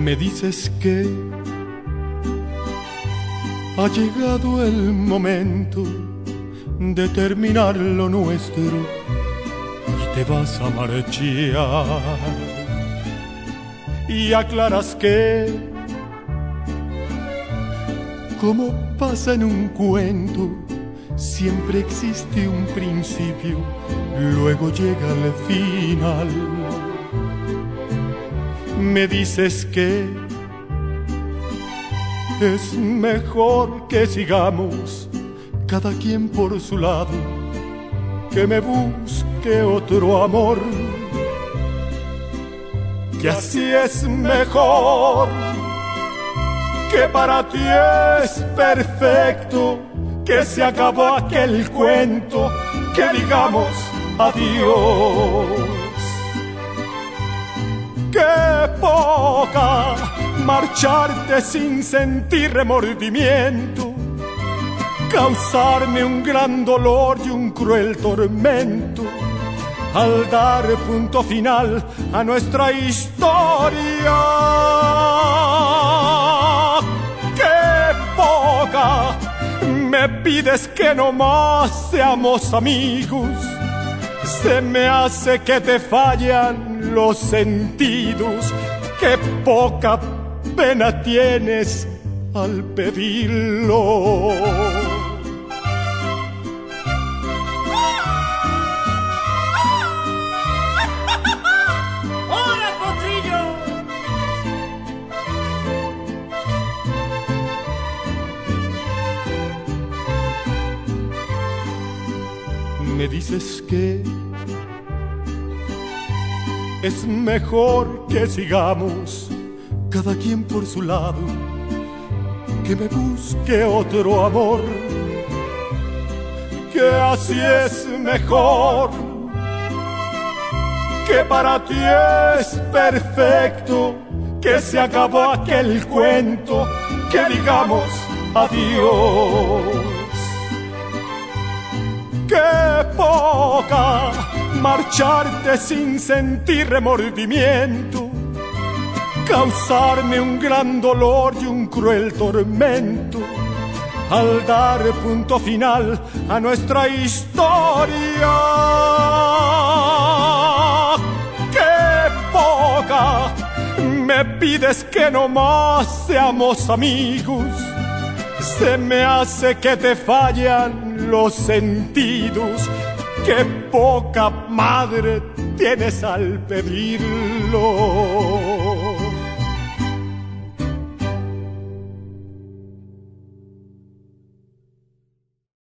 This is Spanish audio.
Me dices que ha llegado el momento de terminar lo nuestro y te vas a marchar. Y aclaras que, como pasa en un cuento, siempre existe un principio, luego llega el final. Me dices que es mejor que sigamos cada quien por su lado, que me busque otro amor, que así es mejor, que para ti es perfecto, que se acabó aquel cuento, que digamos adiós. ¡Qué poca marcharte sin sentir remordimiento! Causarme un gran dolor y un cruel tormento al dar punto final a nuestra historia. ¡Qué poca me pides que no más seamos amigos! Se me hace que te fallan los sentidos. Qué poca pena tienes al pedirlo. ¡Hola, potrillo! Me dices que es mejor que sigamos cada quien por su lado, que me busque otro amor, que así es mejor, que para ti es perfecto, que se acabó aquel cuento, que digamos adiós. ¡Qué poca marcharte sin sentir remordimiento! Causarme un gran dolor y un cruel tormento al dar punto final a nuestra historia. ¡Qué poca me pides que no más seamos amigos! Se me hace que te fallan los sentidos. ¡Qué poca madre tienes al pedirlo!